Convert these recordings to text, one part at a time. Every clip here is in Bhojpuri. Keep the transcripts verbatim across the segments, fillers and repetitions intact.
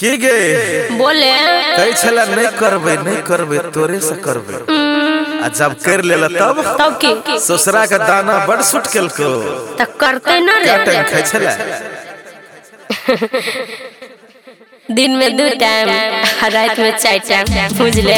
की गे बोले कई छला नहीं करबे नहीं करबे तोरे से करबे आ जब कर लेला तब तब की ससुरा का दाना बड़ सुट केल को त करते न क्या टाइम खाई छला दिन में दो टाइम रात में चार टाइम बुझले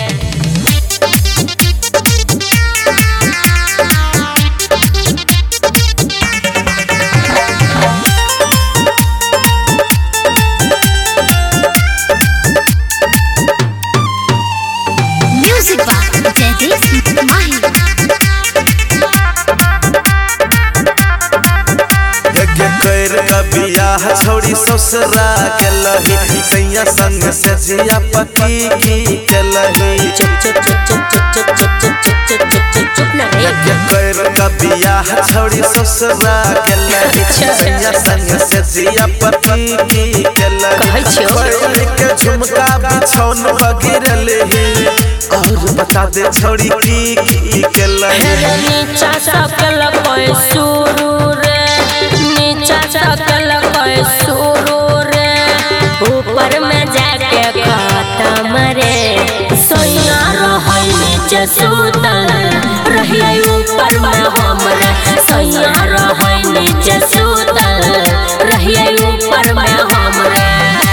बियाह छोड़ी ससुरा के लही सैया संग से जिया पकी की के लही चुप चुप चुप चुप चुप चुप चुप चुप चुप चुप चुप चुप चुप ना रे कर का बियाह छोड़ी ससुरा के लही सैया संग से जिया पकी की के लही कहै के झुमका बिछौन बगिरले और बता दे छोड़ी की की के लही नीचा सकल कोई शुरू रे नीचा सकल कोई शुरू रे ऊपर में जाके खत्म रे सोया रहै नीचे सुतल रहिए ऊपर में हमरे सोया रहै नीचे सुतल रहिए ऊपर में हमरे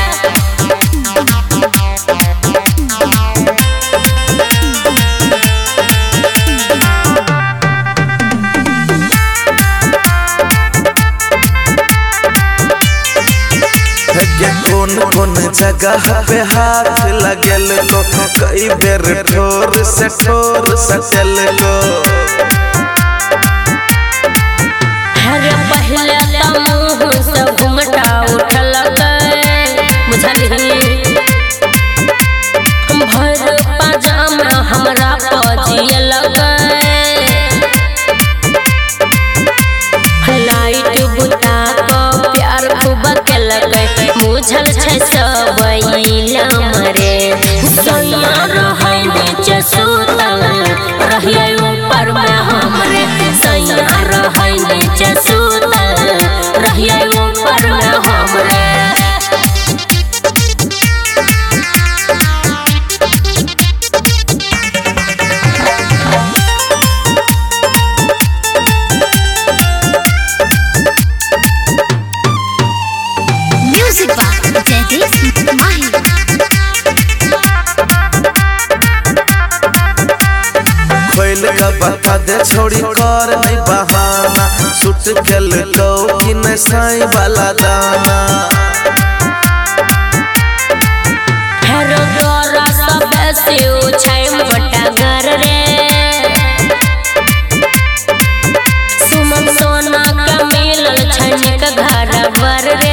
कौन कौन जगह पे हाथ लगल को कई बेर ठोर से ठोर सटल को हर पहले त मुंह से घुंघटा उठल बुझली भर पाजामा हमरा पजिए लगे लाइट बुता को प्यार खूब के लगे मुझल छै सब मरे सोया रहै नीचे सुतल रहिए ऊपर में हमरे सोया रहै नीचे सुतल रहिए ऊपर में हमरे का बता दे छोड़ी कर नहीं बहाना सुट केल को कि न साई वाला दाना हेरो डोरा सब से उछाई बटा घर रे सुमन सोना का मिलल छनिक घर बर रे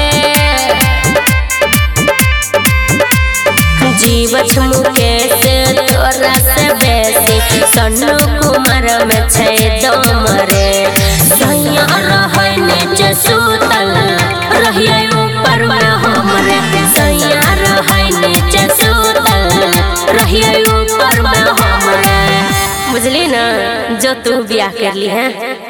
जीवछ मुके से तोरा से बेसी सन्नु कुमार में छै दम रे सैया रहै नीचे सुतल रहिए ऊपर में हमरे सैया रहै नीचे सुतल रहिए ऊपर में हमरे बुझली ना जो तू बियाह कर ली है।